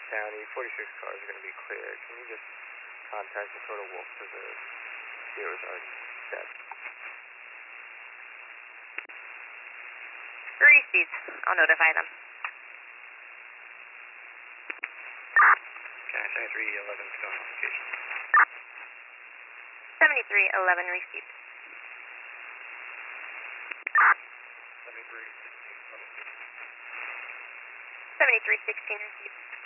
County, 46 cars are going to be cleared. Can you just contact the total wolf for the zeros already set? Received. I'll notify them. County 7311 still on location. 7311 received. 7316 received.